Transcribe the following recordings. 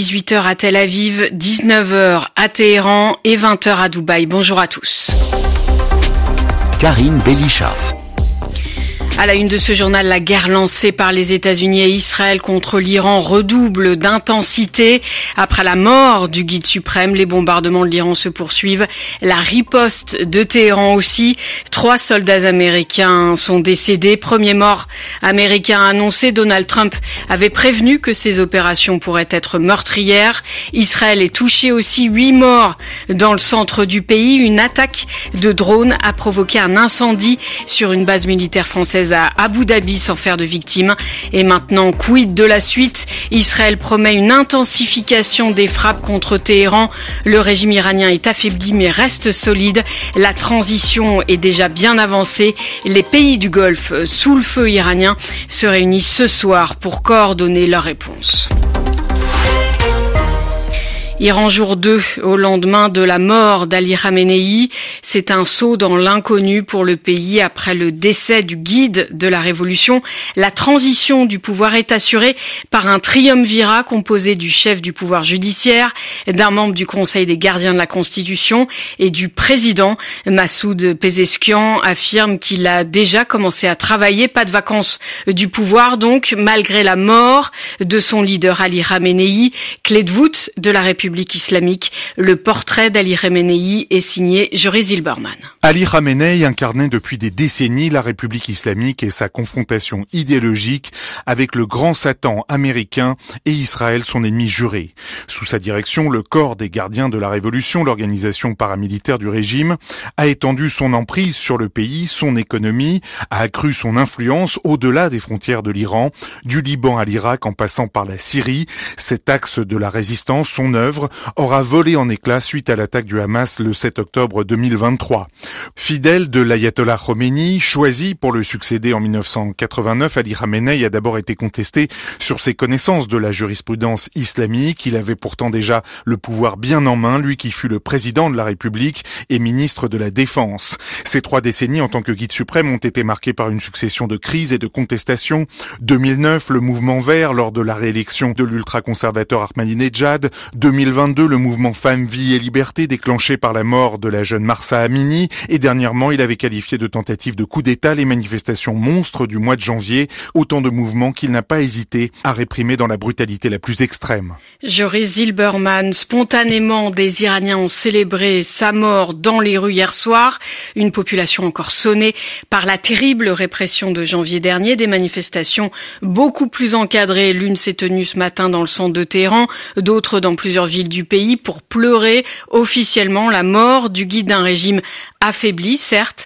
18h à Tel Aviv, 19h à Téhéran et 20h à Dubaï. Bonjour à tous. Karine Belisha. À la une de ce journal, la guerre lancée par les États-Unis et Israël contre l'Iran redouble d'intensité. Après la mort du guide suprême, les bombardements de l'Iran se poursuivent. La riposte de Téhéran aussi. 3 soldats américains sont décédés. Premier mort américain annoncé. Donald Trump avait prévenu que ces opérations pourraient être meurtrières. Israël est touché aussi. 8 morts dans le centre du pays. Une attaque de drone a provoqué un incendie sur une base militaire française à Abu Dhabi sans faire de victimes. Et maintenant, quid de la suite? Israël promet une intensification des frappes contre Téhéran. Le régime iranien est affaibli mais reste solide. La transition est déjà bien avancée. Les pays du Golfe sous le feu iranien se réunissent ce soir pour coordonner leur réponse. Iran jour 2, au lendemain de la mort d'Ali Khamenei. C'est un saut dans l'inconnu pour le pays après le décès du guide de la révolution. La transition du pouvoir est assurée par un triumvirat composé du chef du pouvoir judiciaire, d'un membre du Conseil des gardiens de la Constitution et du président. Massoud Pezeshkian affirme qu'il a déjà commencé à travailler. Pas de vacances du pouvoir donc, malgré la mort de son leader Ali Khamenei, clé de voûte de la République islamique. Le portrait d'Ali Khamenei est signé Joris Zilberman. Ali Khamenei incarnait depuis des décennies la République islamique et sa confrontation idéologique avec le grand Satan américain et Israël, son ennemi juré. Sous sa direction, le corps des gardiens de la Révolution, l'organisation paramilitaire du régime, a étendu son emprise sur le pays, son économie, a accru son influence au-delà des frontières de l'Iran, du Liban à l'Irak en passant par la Syrie. Cet axe de la résistance, son œuvre, aura volé en éclats suite à l'attaque du Hamas le 7 octobre 2023. Fidèle de l'ayatollah Khomeini, choisi pour le succéder en 1989, Ali Khamenei a d'abord été contesté sur ses connaissances de la jurisprudence islamique. Il avait pourtant déjà le pouvoir bien en main, lui qui fut le président de la République et ministre de la Défense. Ces 3 décennies en tant que guide suprême ont été marquées par une succession de crises et de contestations. 2009, le mouvement vert lors de la réélection de l'ultra-conservateur Ahmadinejad. 2022, le mouvement Femmes, Vie et Liberté déclenché par la mort de la jeune Mahsa Amini. Et dernièrement, il avait qualifié de tentative de coup d'État les manifestations monstres du mois de janvier. Autant de mouvements qu'il n'a pas hésité à réprimer dans la brutalité la plus extrême. Joris Zilberman, spontanément, des Iraniens ont célébré sa mort dans les rues hier soir. Une population encore sonnée par la terrible répression de janvier dernier. Des manifestations beaucoup plus encadrées. L'une s'est tenue ce matin dans le centre de Téhéran, d'autres dans plusieurs villes du pays pour pleurer officiellement la mort du guide d'un régime affaibli, certes.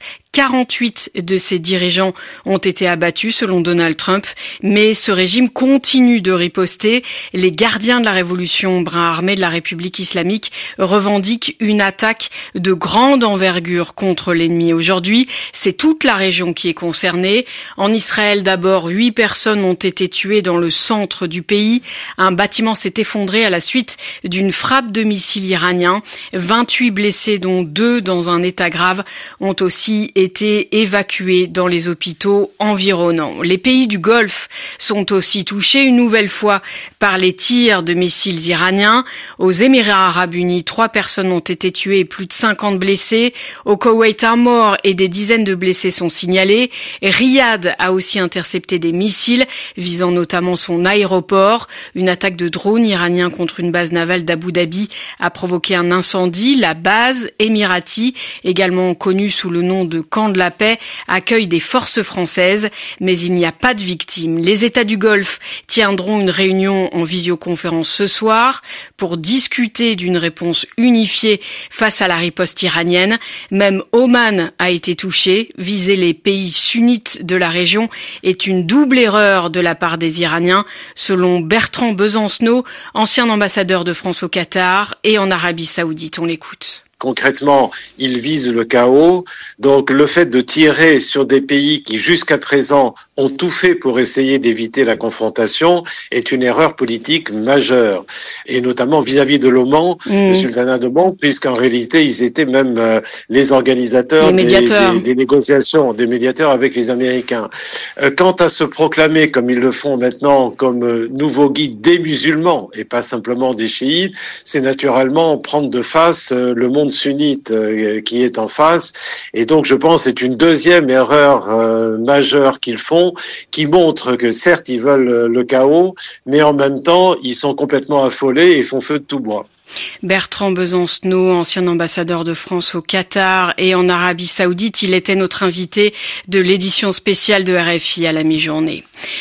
48 de ses dirigeants ont été abattus selon Donald Trump, mais ce régime continue de riposter. Les gardiens de la révolution, bras armé de la République islamique, revendiquent une attaque de grande envergure contre l'ennemi. Aujourd'hui, c'est toute la région qui est concernée. En Israël, d'abord, 8 personnes ont été tuées dans le centre du pays. Un bâtiment s'est effondré à la suite d'une frappe de missiles iraniens. 28 blessés, dont 2 dans un état grave, ont aussi été évacués dans les hôpitaux environnants. Les pays du Golfe sont aussi touchés une nouvelle fois par les tirs de missiles iraniens. Aux Émirats arabes unis, 3 personnes ont été tuées et plus de 50 blessés. Au Koweït, un mort et des dizaines de blessés sont signalés. Riyad a aussi intercepté des missiles visant notamment son aéroport. Une attaque de drone iranien contre une base navale d'Abu Dhabi a provoqué un incendie. La base émirati, également connue sous le nom de Camp de la Paix, accueille des forces françaises, mais il n'y a pas de victimes. Les États du Golfe tiendront une réunion en visioconférence ce soir pour discuter d'une réponse unifiée face à la riposte iranienne. Même Oman a été touché. Viser les pays sunnites de la région est une double erreur de la part des Iraniens, selon Bertrand Besancenot, ancien ambassadeur de France au Qatar et en Arabie Saoudite. On l'écoute. concrètement, il vise le chaos. Donc le fait de tirer sur des pays qui jusqu'à présent ont tout fait pour essayer d'éviter la confrontation est une erreur politique majeure. Et notamment vis-à-vis de l'Oman, le sultanat d'Oman, puisqu'en réalité, ils étaient même les organisateurs des négociations, des médiateurs avec les Américains. Quant à se proclamer, comme ils le font maintenant, comme nouveau guide des musulmans et pas simplement des chiites, c'est naturellement prendre de face le monde sunnite qui est en face. Et donc, je pense que c'est une deuxième erreur majeure qu'ils font, qui montre que certes, ils veulent le chaos, mais en même temps, ils sont complètement affolés et font feu de tout bois. Bertrand Besancenot, ancien ambassadeur de France au Qatar et en Arabie Saoudite, il était notre invité de l'édition spéciale de RFI à la mi-journée.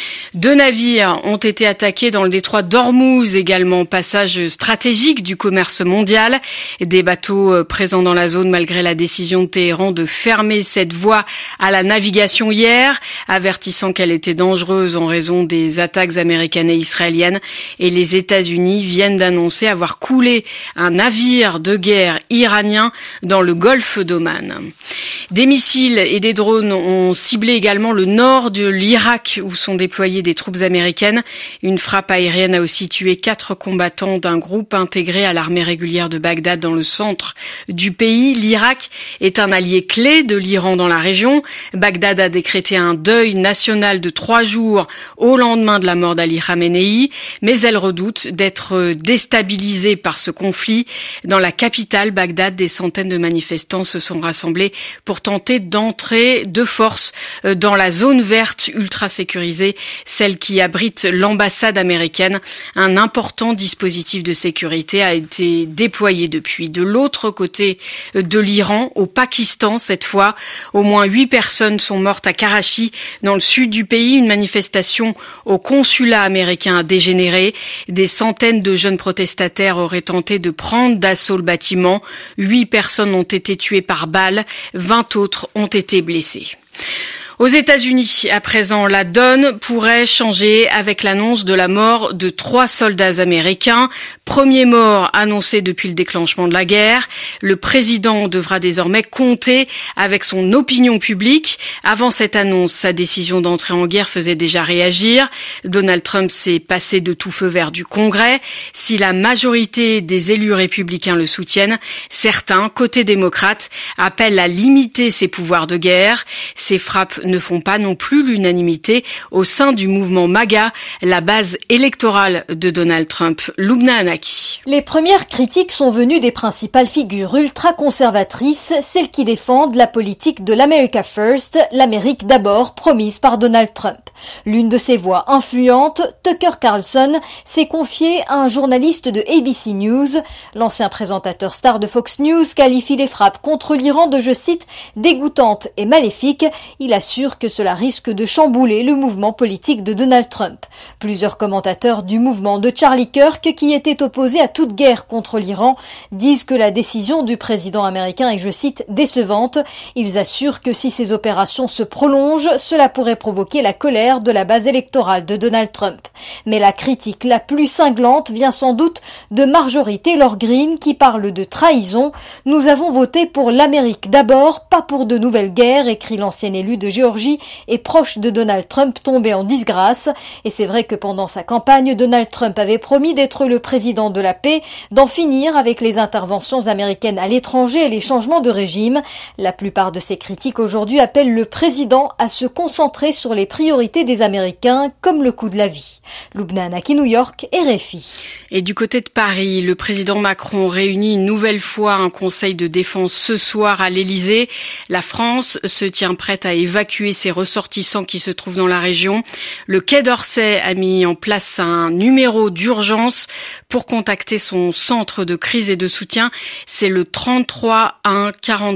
2 navires ont été attaqués dans le détroit d'Ormuz, également passage stratégique du commerce mondial. Des bateaux présents dans la zone malgré la décision de Téhéran de fermer cette voie à la navigation hier, avertissant qu'elle était dangereuse en raison des attaques américaines et israéliennes. Et les États-Unis viennent d'annoncer avoir coulé un navire de guerre iranien dans le golfe d'Oman. Des missiles et des drones ont ciblé également le nord de l'Irak où sont déployées des troupes américaines. Une frappe aérienne a aussi tué 4 combattants d'un groupe intégré à l'armée régulière de Bagdad dans le centre du pays. L'Irak est un allié clé de l'Iran dans la région. Bagdad a décrété un deuil national de 3 jours au lendemain de la mort d'Ali Khamenei, mais elle redoute d'être déstabilisée par ce conflit. Dans la capitale, Bagdad, des centaines de manifestants se sont rassemblés pour tenter d'entrer de force dans la zone verte ultra sécurisée, celle qui abrite l'ambassade américaine. Un important dispositif de sécurité a été déployé depuis. De l'autre côté de l'Iran, au Pakistan cette fois, au moins 8 personnes sont mortes à Karachi, dans le sud du pays. Une manifestation au consulat américain a dégénéré. Des centaines de jeunes protestataires auraient tenté de prendre d'assaut le bâtiment. 8 personnes ont été tuées par balles, 20 autres ont été blessées. Aux États-Unis, à présent, la donne pourrait changer avec l'annonce de la mort de 3 soldats américains. Premier mort annoncé depuis le déclenchement de la guerre. Le président devra désormais compter avec son opinion publique. Avant cette annonce, sa décision d'entrer en guerre faisait déjà réagir. Donald Trump s'est passé de tout feu vert du Congrès. Si la majorité des élus républicains le soutiennent, certains, côté démocrate, appellent à limiter ses pouvoirs de guerre. Ces frappes ne font pas non plus l'unanimité au sein du mouvement MAGA, la base électorale de Donald Trump. Lubna Anaki. Les premières critiques sont venues des principales figures ultra-conservatrices, celles qui défendent la politique de l'America First, l'Amérique d'abord promise par Donald Trump. L'une de ces voix influentes, Tucker Carlson, s'est confiée à un journaliste de ABC News. L'ancien présentateur star de Fox News qualifie les frappes contre l'Iran de, je cite, dégoûtantes et maléfiques. Il assure que cela risque de chambouler le mouvement politique de Donald Trump. Plusieurs commentateurs du mouvement de Charlie Kirk, qui était opposé à toute guerre contre l'Iran, disent que la décision du président américain est, je cite, décevante. Ils assurent que si ces opérations se prolongent, cela pourrait provoquer la colère de la base électorale de Donald Trump. Mais la critique la plus cinglante vient sans doute de Marjorie Taylor Greene, qui parle de trahison. « Nous avons voté pour l'Amérique d'abord, pas pour de nouvelles guerres », écrit l'ancien élu de Géorgie et proche de Donald Trump tombé en disgrâce. Et c'est vrai que pendant sa campagne, Donald Trump avait promis d'être le président de la paix, d'en finir avec les interventions américaines à l'étranger et les changements de régime. La plupart de ces critiques aujourd'hui appellent le président à se concentrer sur les priorités des Américains, comme le coût de la vie. Lubna Anaki, New York, RFI. Et du côté de Paris, le président Macron réunit une nouvelle fois un conseil de défense ce soir à l'Élysée. La France se tient prête à évacuer ses ressortissants qui se trouvent dans la région. Le Quai d'Orsay a mis en place un numéro d'urgence pour contacter son centre de crise et de soutien. C'est le 33 1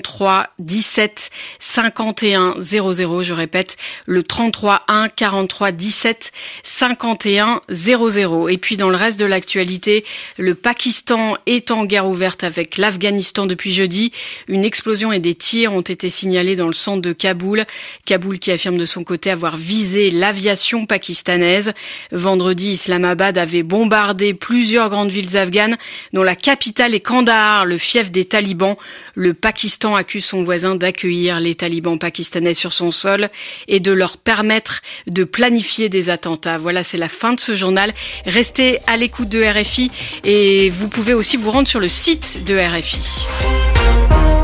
43 17 51 00. Je répète, le 33 1 43 17 51 00. Et puis dans le reste de l'actualité, le Pakistan est en guerre ouverte avec l'Afghanistan depuis jeudi. Une explosion et des tirs ont été signalés dans le centre de Kaboul. Kaboul qui affirme de son côté avoir visé l'aviation pakistanaise. Vendredi, Islamabad avait bombardé plusieurs grandes villes afghanes, dont la capitale est Kandahar, le fief des talibans. Le Pakistan accuse son voisin d'accueillir les talibans pakistanais sur son sol et de leur permettre de planifier des attentats. Voilà, c'est la fin de ce journal. Restez à l'écoute de RFI et vous pouvez aussi vous rendre sur le site de RFI.